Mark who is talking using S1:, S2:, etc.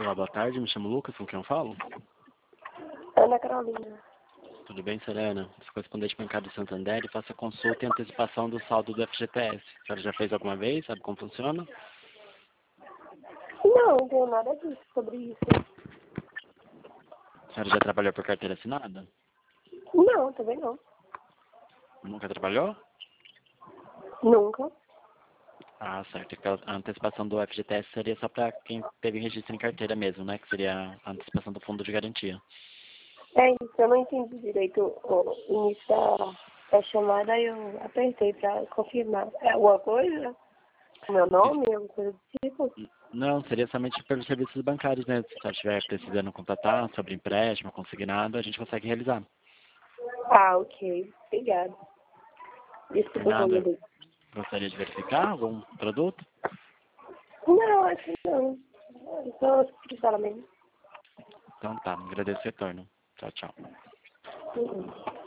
S1: Olá, boa tarde. Me chamo Lucas, com quem eu falo?
S2: Ana Carolina.
S1: Tudo bem, Serena? Sou correspondente bancário do Santander e faço a consulta e antecipação do saldo do FGTS. A senhora já fez alguma vez? Sabe como funciona?
S2: Não, não tenho nada disso sobre isso.
S1: A senhora já trabalhou por carteira assinada?
S2: Não, também não.
S1: Nunca trabalhou?
S2: Nunca.
S1: Ah, certo. Então, a antecipação do FGTS seria só para quem teve registro em carteira mesmo, né? Que seria a antecipação do fundo de garantia.
S2: É isso, eu não entendi direito o início da chamada, aí eu apertei pra confirmar. É alguma coisa? O meu nome, alguma coisa do tipo?
S1: Não, seria somente pelos serviços bancários, né? Se a senhora estiver precisando contratar sobre empréstimo, consignado, a gente consegue realizar.
S2: Ah, ok. Obrigada.
S1: Por
S2: Desculpa o
S1: nada.
S2: nome.
S1: Gostaria de verificar algum produto?
S2: Não, acho que não. Eu só precisava mesmo.
S1: Então tá, agradeço o retorno. Tchau, tchau.
S2: Uhum.